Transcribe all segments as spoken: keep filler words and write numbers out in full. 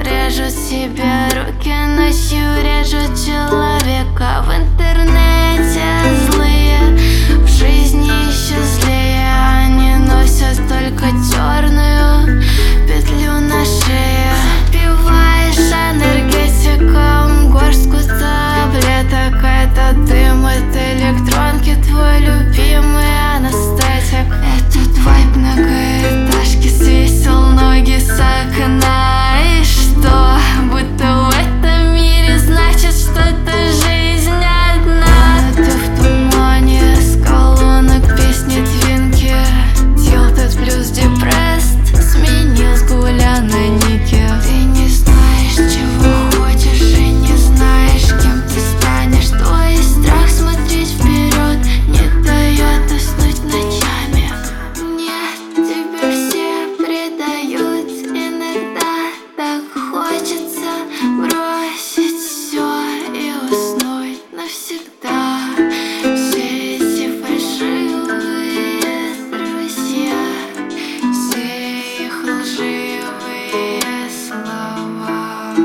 режут себе руки, ночью режут человека. В интернете злые, в жизни еще злее. Они носят только черную петлю на шее. Запиваешь энергетиком горстку таблеток. Это дым, это электронки, твой любимый анестетик. Этот вайб многоэтажки свесил ноги с окна. И что? Будто в этом мире значит, что это жизнь одна. Ты в тумане с колонок песни твинки. Tilted плюс депресс сменил с гуля на нике. Ты не знаешь, чего хочешь, и не знаешь, кем ты станешь. Твой страх смотреть вперед не дает уснуть ночами. Нет, тебя все предают. Иногда так хочется бросить все и уснуть навсегда. Все эти фальшивые друзья, все их лживые слова.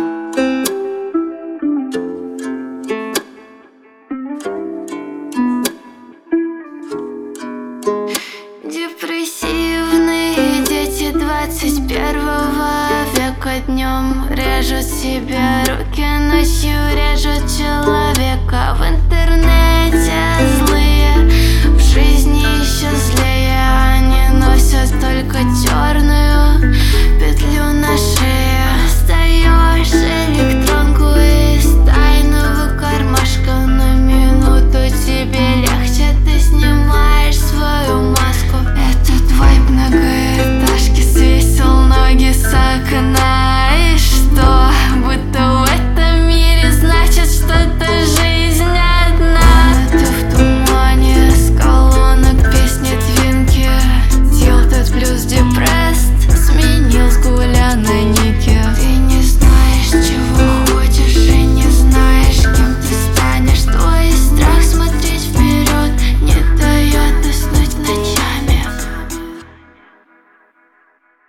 Депрессивные дети двадцать первого века. Днем режут себе руки, ночью режут человека. В интернете злые, в жизни еще злее. Они носят только черную петлю на шее.